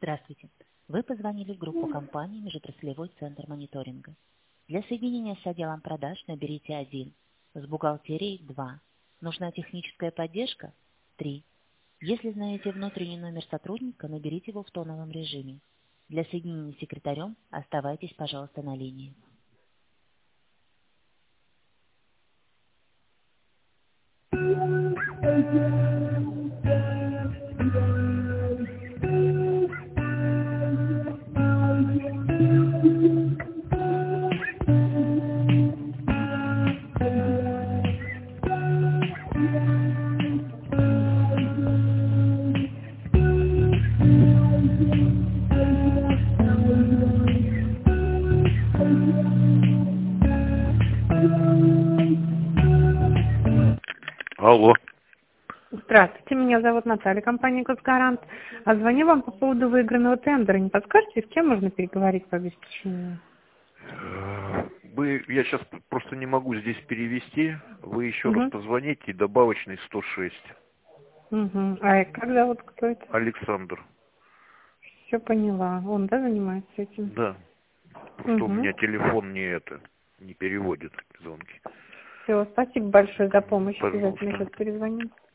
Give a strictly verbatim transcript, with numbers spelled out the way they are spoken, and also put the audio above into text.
Здравствуйте. Вы позвонили в группу компании «Межотраслевой центр мониторинга». Для соединения с отделом продаж наберите один, с бухгалтерией два. Нужна техническая поддержка три. Если знаете внутренний номер сотрудника, наберите его в тоновом режиме. Для соединения с секретарем оставайтесь, пожалуйста, на линии. Алло. Здравствуйте, меня зовут Наталья, компания «Госгарант». А звоню вам по поводу выигранного тендера. Не подскажете, с кем можно переговорить по обеспечению? Вы, я сейчас просто не могу здесь перевести. Вы еще Угу. раз позвоните, добавочный сто шесть. Угу. А как зовут, кто это? Александр. Все поняла. Он, да, занимается этим? Да. Просто Угу. у меня телефон не это, не переводит звонки. Все, спасибо большое за помощь. Пожалуйста. Обязательно сейчас перезвоним.